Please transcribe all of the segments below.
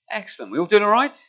Excellent. We all doing all right?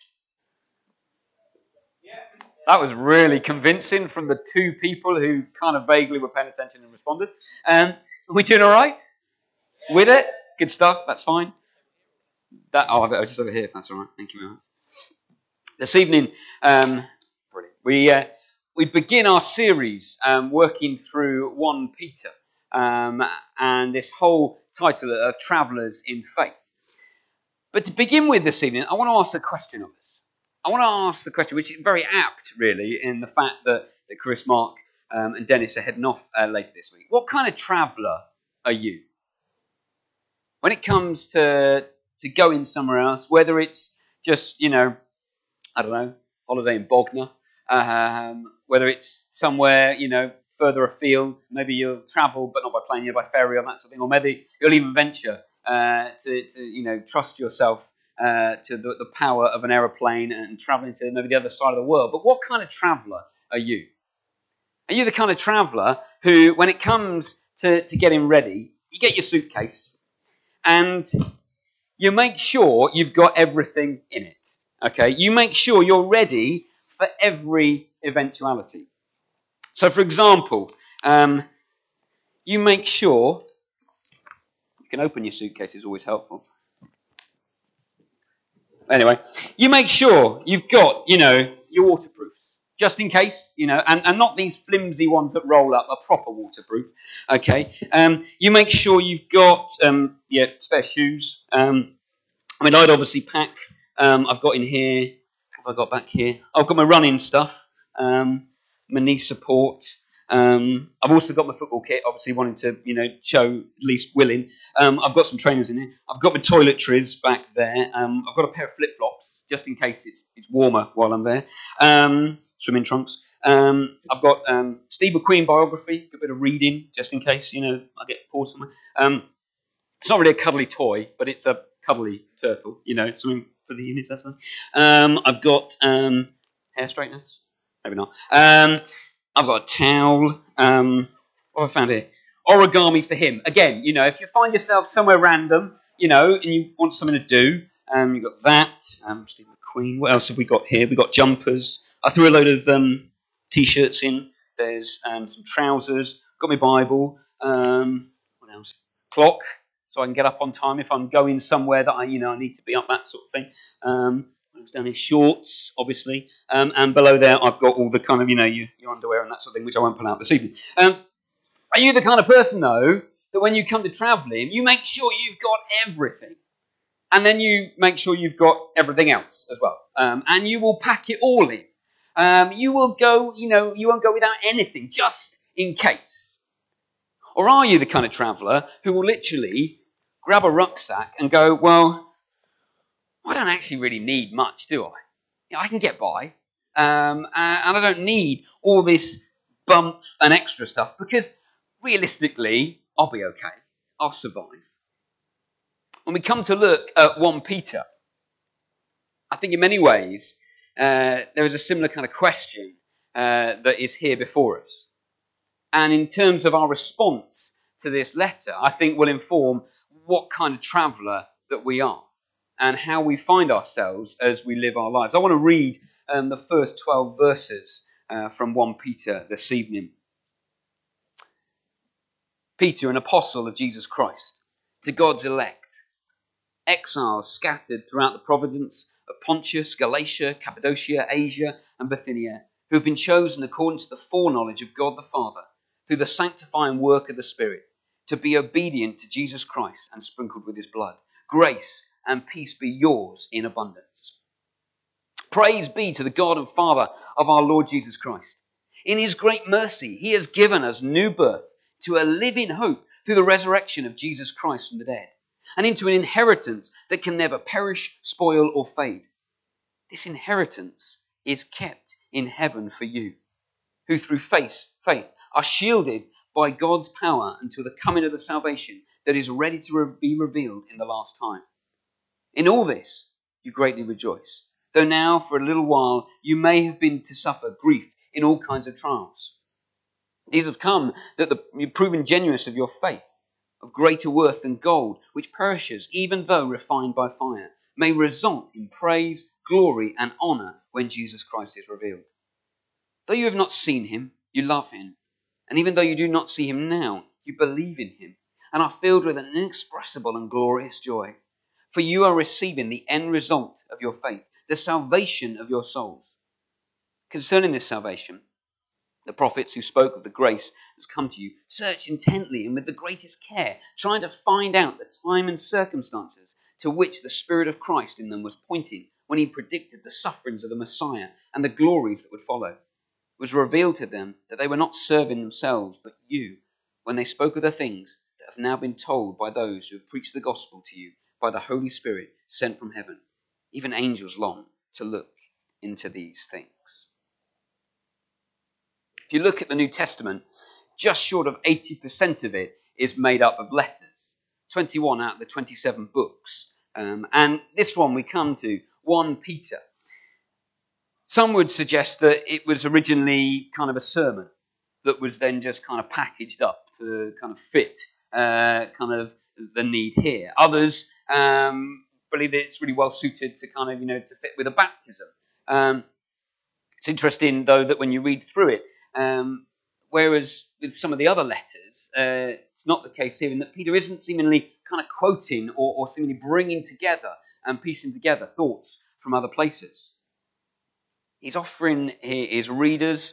That was really convincing from the two people who kind of vaguely were paying attention and responded. Are we doing all right? With it? Good stuff. That's fine. I was just over here, if that's all right. Thank you very much. This evening, brilliant. We begin our series working through 1 Peter and this whole title of Travellers in Faith. But to begin with this evening, I want to ask a question of us. I want to ask the question, which is very apt, really, in the fact that Chris, Mark, and Dennis are heading off later this week. What kind of traveller are you? When it comes to going somewhere else, whether it's just, holiday in Bognor, whether it's somewhere, further afield, maybe you'll travel, but not by plane, by ferry or that sort of thing, or maybe you'll even venture to trust yourself to the power of an aeroplane and travelling to maybe the other side of the world. But what kind of traveller are you? Are you the kind of traveller who, when it comes to getting ready, you get your suitcase and you make sure you've got everything in it? Okay, you make sure you're ready for every eventuality. So, for example, you make sure you can open your suitcase, is always helpful. Anyway, you make sure you've got, your waterproofs, just in case, and not these flimsy ones that roll up, are proper waterproof, okay? You make sure you've got, spare shoes. I'd obviously pack, I've got in here, what have I got back here? I've got my running stuff, my knee support. I've also got my football kit, obviously wanting to, show at least willing. I've got some trainers in here. I've got my toiletries back there. I've got a pair of flip-flops, just in case it's warmer while I'm there. Swimming trunks. I've got Steve McQueen biography, a bit of reading, just in case, I get paused somewhere. It's not really a cuddly toy, but it's a cuddly turtle, something for the units, that's fine. I've got hair straighteners. Maybe not. I've got a towel. What have I found here? Origami for him. Again, if you find yourself somewhere random, and you want something to do, you've got that. Steve McQueen. What else have we got here? We've got jumpers. I threw a load of T-shirts in. There's some trousers. Got my Bible. What else? Clock, so I can get up on time if I'm going somewhere that I need to be up, that sort of thing. Down here, shorts, obviously, and below there I've got all the kind of, your underwear and that sort of thing, which I won't pull out this evening. Are you the kind of person, though, that when you come to travelling, you make sure you've got everything, and then you make sure you've got everything else as well, and you will pack it all in. You will go, you won't go without anything, just in case. Or are you the kind of traveller who will literally grab a rucksack and go, well, I don't actually really need much, do I? I can get by, and I don't need all this bump and extra stuff, because realistically, I'll be okay. I'll survive. When we come to look at 1 Peter, I think in many ways there is a similar kind of question that is here before us. And in terms of our response to this letter, I think will inform what kind of traveller that we are, and how we find ourselves as we live our lives. I want to read the first 12 verses from 1 Peter this evening. Peter, an apostle of Jesus Christ, to God's elect, exiles scattered throughout the province of Pontus, Galatia, Cappadocia, Asia, and Bithynia, who have been chosen according to the foreknowledge of God the Father, through the sanctifying work of the Spirit, to be obedient to Jesus Christ and sprinkled with his blood. Grace and peace be yours in abundance. Praise be to the God and Father of our Lord Jesus Christ. In his great mercy, he has given us new birth to a living hope through the resurrection of Jesus Christ from the dead, and into an inheritance that can never perish, spoil, or fade. This inheritance is kept in heaven for you, who through faith are shielded by God's power until the coming of the salvation that is ready to be revealed in the last time. In all this you greatly rejoice, though now for a little while you may have been to suffer grief in all kinds of trials. These have come that the proven genuineness of your faith, of greater worth than gold, which perishes even though refined by fire, may result in praise, glory, and honor when Jesus Christ is revealed. Though you have not seen him, you love him. And even though you do not see him now, you believe in him and are filled with an inexpressible and glorious joy. For you are receiving the end result of your faith, the salvation of your souls. Concerning this salvation, the prophets who spoke of the grace that's come to you searched intently and with the greatest care, trying to find out the time and circumstances to which the Spirit of Christ in them was pointing when he predicted the sufferings of the Messiah and the glories that would follow. It was revealed to them that they were not serving themselves, but you, when they spoke of the things that have now been told by those who have preached the gospel to you by the Holy Spirit sent from heaven. Even angels long to look into these things. If you look at the New Testament, just short of 80% of it is made up of letters. 21 out of the 27 books. And this one we come to, 1 Peter. Some would suggest that it was originally kind of a sermon that was then just kind of packaged up to kind of fit kind of the need here. Others believe that it's really well suited to kind of, to fit with a baptism. It's interesting, though, that when you read through it, whereas with some of the other letters, it's not the case here, in that Peter isn't seemingly kind of quoting or seemingly bringing together and piecing together thoughts from other places. He's offering his readers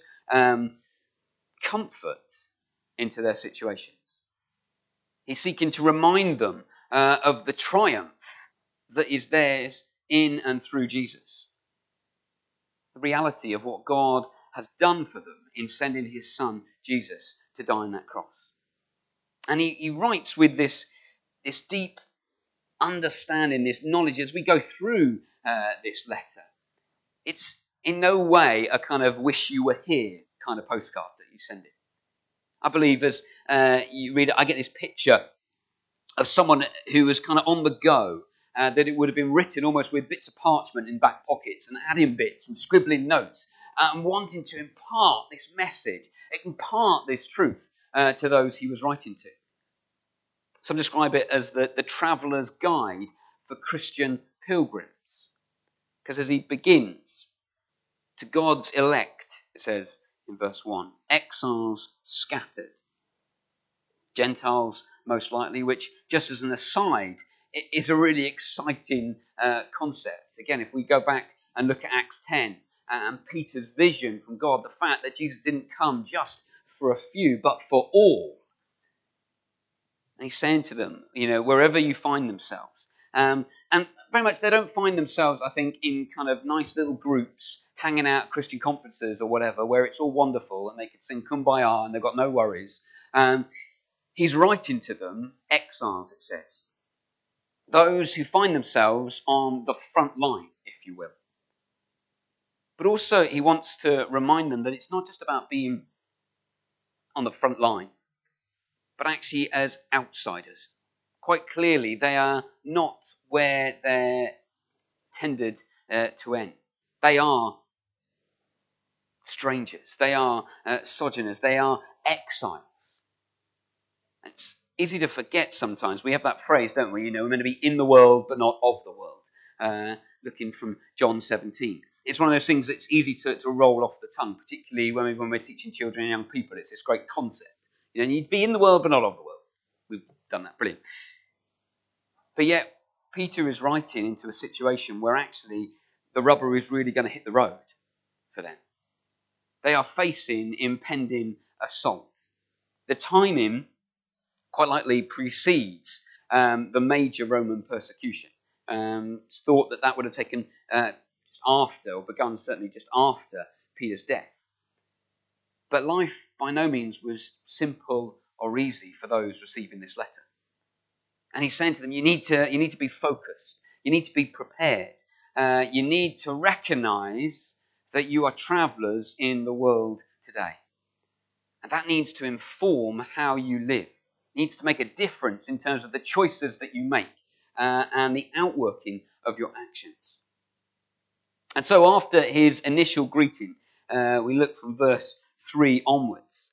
comfort into their situations. He's seeking to remind them of the triumph that is theirs in and through Jesus. The reality of what God has done for them in sending his son, Jesus, to die on that cross. And he writes with this deep understanding, this knowledge as we go through this letter. It's in no way a kind of wish you were here kind of postcard that you send it. I believe as you read it, I get this picture of someone who was kind of on the go, that it would have been written almost with bits of parchment in back pockets and adding bits and scribbling notes and wanting to impart this message, impart this truth to those he was writing to. Some describe it as the traveller's guide for Christian pilgrims. Because as he begins, to God's elect, it says in verse 1, exiles scattered. Gentiles, most likely, which, just as an aside, is a really exciting concept. Again, if we go back and look at Acts 10 and Peter's vision from God, the fact that Jesus didn't come just for a few, but for all. And he's saying to them, wherever you find themselves. And very much they don't find themselves, I think, in kind of nice little groups hanging out at Christian conferences or whatever, where it's all wonderful and they can sing Kumbaya and they've got no worries. He's writing to them, exiles, it says. Those who find themselves on the front line, if you will. But also he wants to remind them that it's not just about being on the front line, but actually as outsiders. Quite clearly, they are not where they're tended to end. They are strangers. They are sojourners. They are exiles. It's easy to forget sometimes. We have that phrase, don't we? We're meant to be in the world, but not of the world. Looking from John 17. It's one of those things that's easy to roll off the tongue, particularly when we're teaching children and young people. It's this great concept. You need to be in the world, but not of the world. We've done that. Brilliant. But yet, Peter is writing into a situation where actually the rubber is really going to hit the road for them. They are facing impending assault. The timing quite likely precedes the major Roman persecution. It's thought that would have taken just after, or begun certainly just after Peter's death. But life by no means was simple or easy for those receiving this letter. And he's saying to them, you need to be focused. You need to be prepared. You need to recognize that you are travelers in the world today. And that needs to inform how you live. It needs to make a difference in terms of the choices that you make and the outworking of your actions. And so after his initial greeting, we look from verse 3 onwards.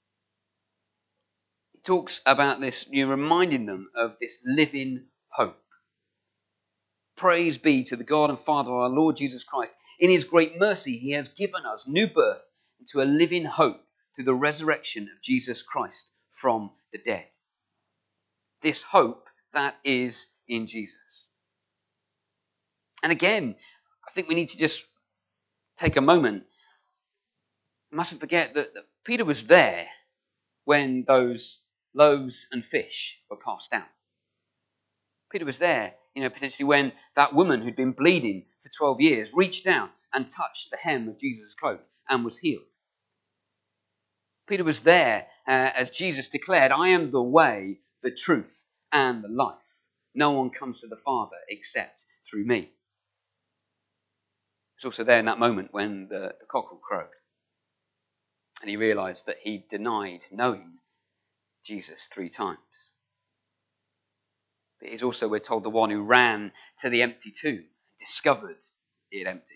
He talks about this, reminding them of this living hope. Praise be to the God and Father of our Lord Jesus Christ. In his great mercy, he has given us new birth into a living hope through the resurrection of Jesus Christ from the dead. This hope that is in Jesus. And again, I think we need to just take a moment. We mustn't forget that Peter was there when those loaves and fish were passed out. Peter was there, potentially when that woman who'd been bleeding for 12 years reached down and touched the hem of Jesus' cloak and was healed. Peter was there as Jesus declared, I am the way, the truth, and the life. No one comes to the Father except through me. He was also there in that moment when the cockerel crowed. And he realized that he denied knowing Jesus 3 times. But he's also, we're told, the one who ran to the empty tomb, discovered it empty.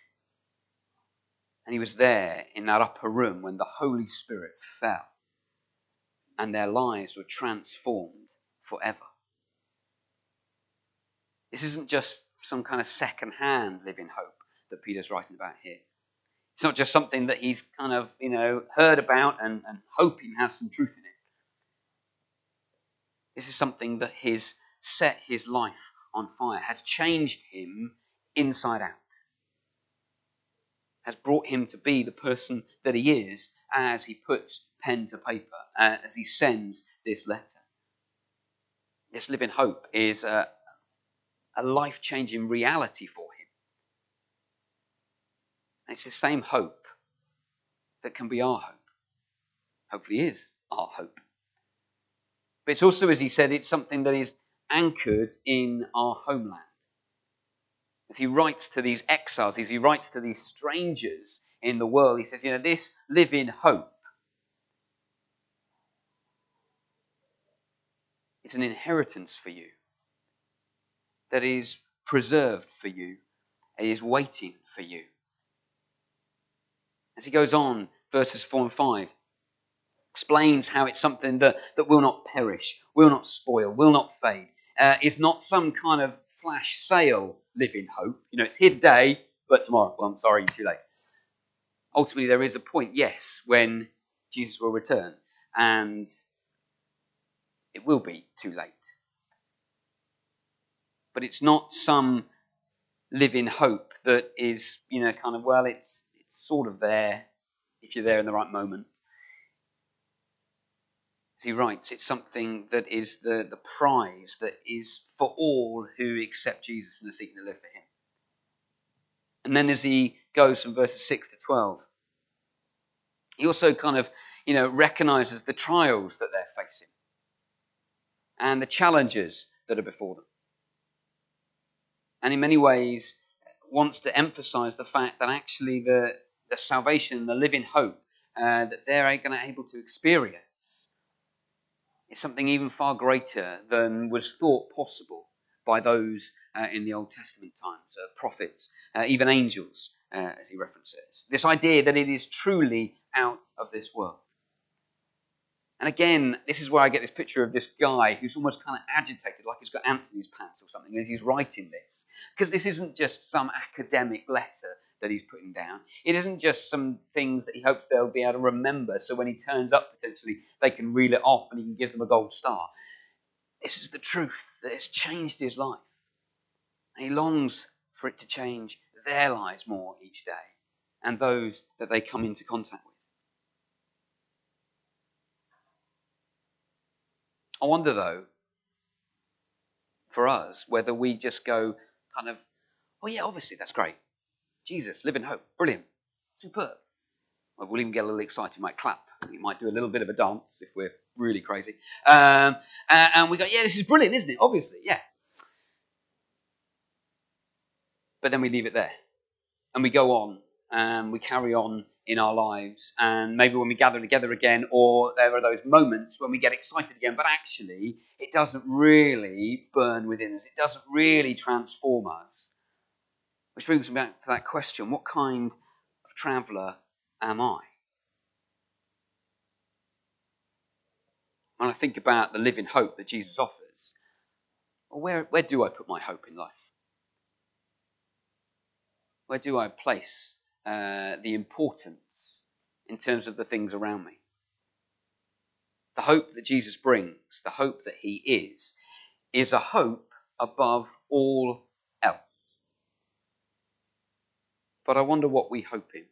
And he was there in that upper room when the Holy Spirit fell and their lives were transformed forever. This isn't just some kind of second-hand living hope that Peter's writing about here. It's not just something that he's kind of, heard about and hoping has some truth in it. This is something that has set his life on fire, has changed him inside out, has brought him to be the person that he is as he puts pen to paper, as he sends this letter. This living hope is a life-changing reality for him. And it's the same hope that can be our hope. Hopefully is our hope. But it's also, as he said, it's something that is anchored in our homeland. As he writes to these exiles, as he writes to these strangers in the world, he says, this living hope is an inheritance for you that is preserved for you, it is waiting for you. As he goes on, verses 4 and 5, explains how it's something that will not perish, will not spoil, will not fade, is not some kind of flash sale living hope. It's here today, but tomorrow, well, I'm sorry, you're too late. Ultimately, there is a point, yes, when Jesus will return, and it will be too late. But it's not some living hope that is, it's sort of there if you're there in the right moment. As he writes, it's something that is the prize that is for all who accept Jesus and are seeking to live for him. And then as he goes from verses 6 to 12, he also recognizes the trials that they're facing and the challenges that are before them. And in many ways wants to emphasize the fact that actually the salvation, the living hope that they're going to able to experience is something even far greater than was thought possible by those in the Old Testament times, prophets, even angels, as he references. This idea that it is truly out of this world. And again, this is where I get this picture of this guy who's almost kind of agitated, like he's got ants in his pants or something, as he's writing this. Because this isn't just some academic letter that he's putting down. It isn't just some things that he hopes they'll be able to remember, so when he turns up, potentially, they can reel it off and he can give them a gold star. This is the truth that has changed his life. And he longs for it to change their lives more each day, and those that they come into contact with. I wonder, though, for us, whether we just go oh yeah, obviously, that's great. Jesus, living hope, brilliant, superb. Well, we'll even get a little excited, might clap. We might do a little bit of a dance if we're really crazy. And we go, yeah, this is brilliant, isn't it? Obviously, yeah. But then we leave it there. And we go on, and we carry on in our lives. And maybe when we gather together again, or there are those moments when we get excited again, but actually it doesn't really burn within us. It doesn't really transform us. Which brings me back to that question, what kind of traveller am I? When I think about the living hope that Jesus offers, well, where do I put my hope in life? Where do I place the importance in terms of the things around me? The hope that Jesus brings, the hope that he is a hope above all else. But I wonder what we hope in.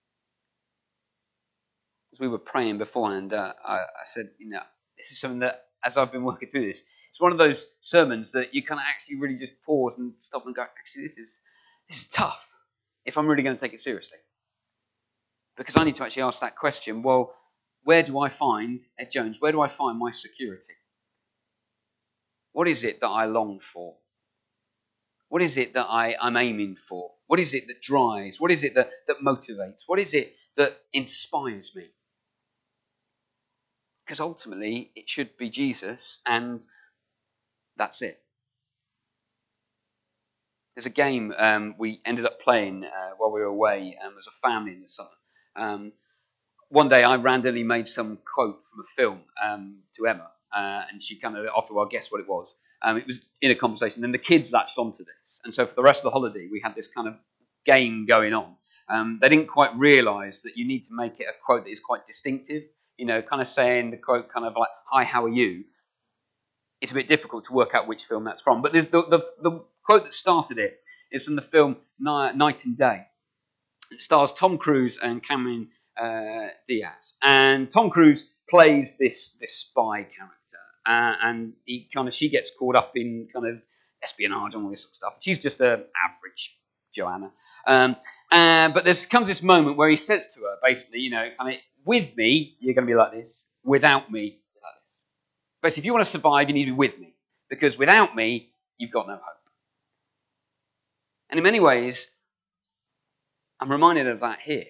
As we were praying beforehand, I said, this is something that, as I've been working through this, it's one of those sermons that you can actually really just pause and stop and go, actually, this is tough if I'm really going to take it seriously. Because I need to actually ask that question, well, where do I find, Ed Jones, where do I find my security? What is it that I long for? What is it that I'm aiming for? What is it that drives? What is it that motivates? What is it that inspires me? Because ultimately, it should be Jesus, and that's it. There's a game we ended up playing while we were away as a family in the summer. One day, I randomly made some quote from a film to Emma, and she kind of, after a while, guessed what it was. It was in a conversation, and the kids latched onto this. And so for the rest of the holiday, we had this kind of game going on. They didn't quite realise that you need to make it a quote that is quite distinctive. Kind of saying the quote kind of like, "Hi, how are you?" It's a bit difficult to work out which film that's from. But there's the quote that started it is from the film Night and Day. It stars Tom Cruise and Cameron Diaz. And Tom Cruise plays this spy character. And she gets caught up in kind of espionage and all this sort of stuff. She's just an average Joanna. But comes this moment where he says to her, basically, with me, you're going to be like this. Without me, you're like this. Basically, if you want to survive, you need to be with me. Because without me, you've got no hope. And in many ways, I'm reminded of that here.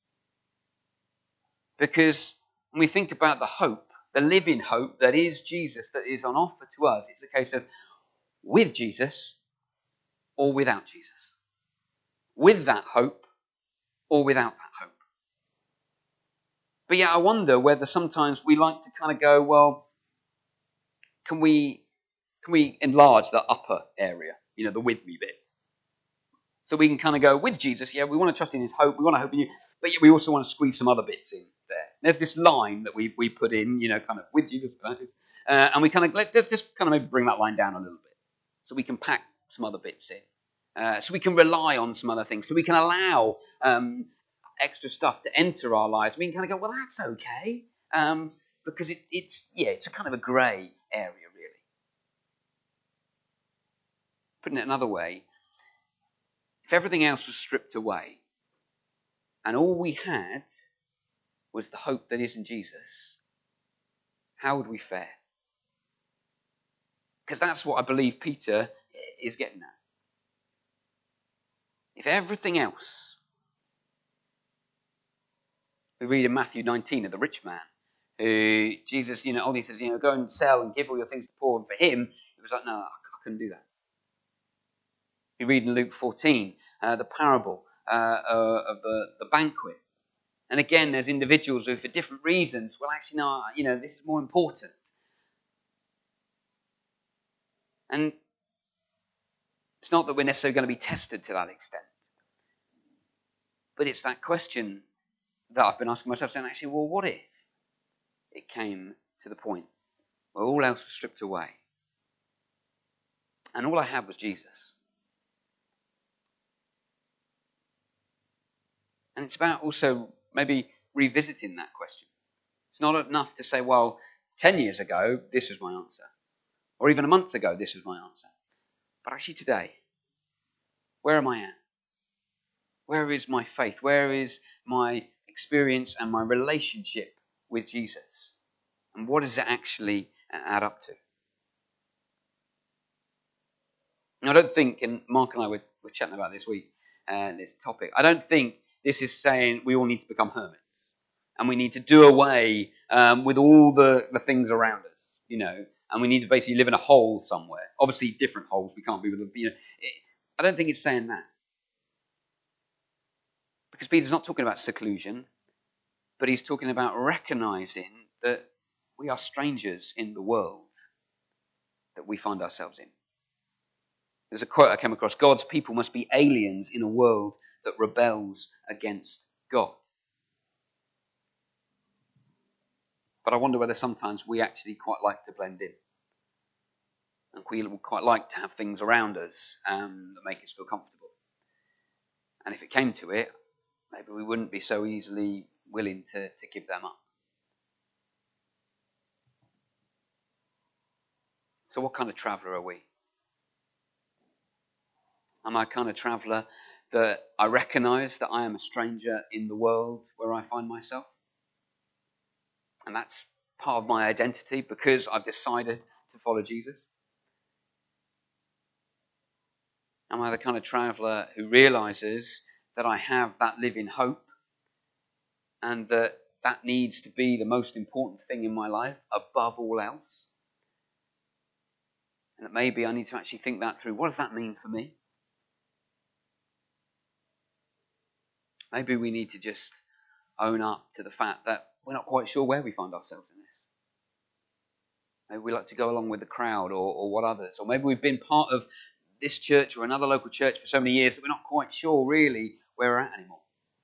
Because when we think about the hope, the living hope that is Jesus, that is on offer to us, it's a case of with Jesus or without Jesus. With that hope or without that hope. But yeah, I wonder whether sometimes we like to kind of go, well, can we enlarge the upper area, the with me bit? So we can kind of go with Jesus, yeah, we want to trust in his hope, we want to hope in you, but yet we also want to squeeze some other bits in there. There's this line that we put in, kind of with Jesus, and we kind of, let's just kind of maybe bring that line down a little bit. So we can pack some other bits in. So we can rely on some other things. So we can allow extra stuff to enter our lives. We can kind of go, well, that's okay. Because it's a kind of a grey area, really. Putting it another way, if everything else was stripped away and all we had was the hope that is in Jesus, how would we fare? Because that's what I believe Peter is getting at. If everything else, we read in Matthew 19 of the rich man, who Jesus, all he says, go and sell and give all your things to the poor. And for him, it was like, no, I couldn't do that. We read in Luke 14, the parable of the banquet. And again, there's individuals who, for different reasons, well, actually, no, this is more important. And it's not that we're necessarily going to be tested to that extent. But it's that question that I've been asking myself, saying, actually, well, what if it came to the point where all else was stripped away and all I had was Jesus? And it's about also maybe revisiting that question. It's not enough to say, well, 10 years ago, this was my answer. Or even a month ago, this was my answer. But actually today, where am I at? Where is my faith? Where is my experience and my relationship with Jesus? And what does it actually add up to? I don't think, and Mark and I were chatting about this week, this topic, I don't think this is saying we all need to become hermits. And we need to do away with all the things around us, and we need to basically live in a hole somewhere. Obviously, different holes. We can't be with them. I don't think it's saying that. Because Peter's not talking about seclusion, but he's talking about recognizing that we are strangers in the world that we find ourselves in. There's a quote I came across: God's people must be aliens in a world that rebels against God. But I wonder whether sometimes we actually quite like to blend in. And we would quite like to have things around us that make us feel comfortable. And if it came to it, maybe we wouldn't be so easily willing to give them up. So what kind of traveller are we? Am I a kind of traveller that I recognise that I am a stranger in the world where I find myself? And that's part of my identity because I've decided to follow Jesus? Am I the kind of traveller who realises that I have that living hope and that needs to be the most important thing in my life above all else? And that maybe I need to actually think that through. What does that mean for me? Maybe we need to just own up to the fact that we're not quite sure where we find ourselves in this. Maybe we like to go along with the crowd or what others. Or maybe we've been part of this church or another local church for so many years that we're not quite sure really where we're at anymore.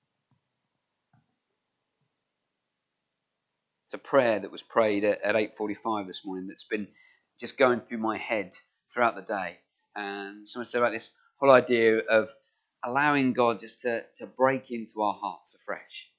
It's a prayer that was prayed at 8:45 this morning that's been just going through my head throughout the day. And someone said about this whole idea of allowing God just to break into our hearts afresh.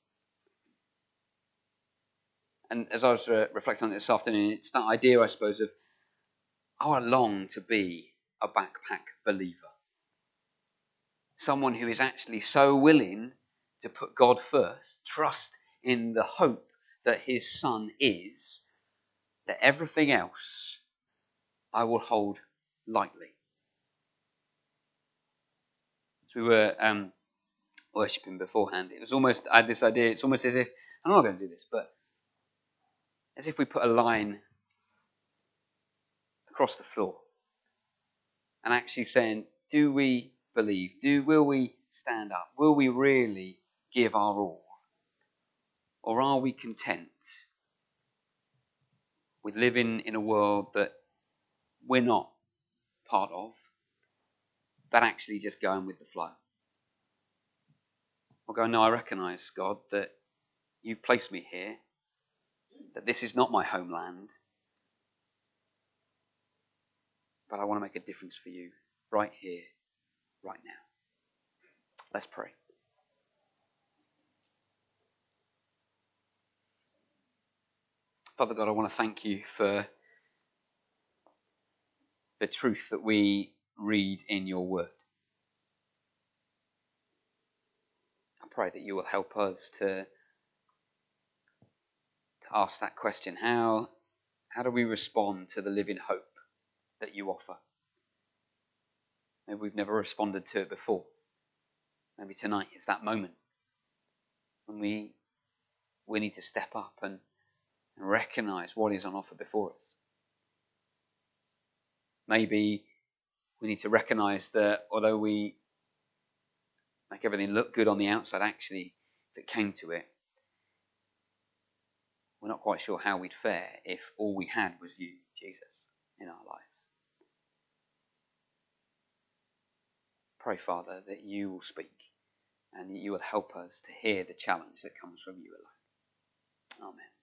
And as I was reflecting on it this afternoon, it's that idea, I suppose, of I long to be a backpack believer. Someone who is actually so willing to put God first, trust in the hope that his Son is, that everything else I will hold lightly. As we were worshipping beforehand, it was almost, I had this idea, it's almost as if, I'm not going to do this, but as if we put a line across the floor and actually saying, do we believe? Will we stand up? Will we really give our all? Or are we content with living in a world that we're not part of, but actually just going with the flow? Or going, no, I recognise, God, that you've placed me here, that this is not my homeland, but I want to make a difference for you right here, right now. Let's pray. Father God, I want to thank you for the truth that we read in your word. I pray that you will help us to ask that question. How do we respond to the living hope that you offer? Maybe we've never responded to it before. Maybe tonight is that moment when we need to step up and recognise what is on offer before us. Maybe we need to recognise that although we make everything look good on the outside, actually, if it came to it, we're not quite sure how we'd fare if all we had was you, Jesus, in our lives. Pray, Father, that you will speak and that you will help us to hear the challenge that comes from you alone. Amen.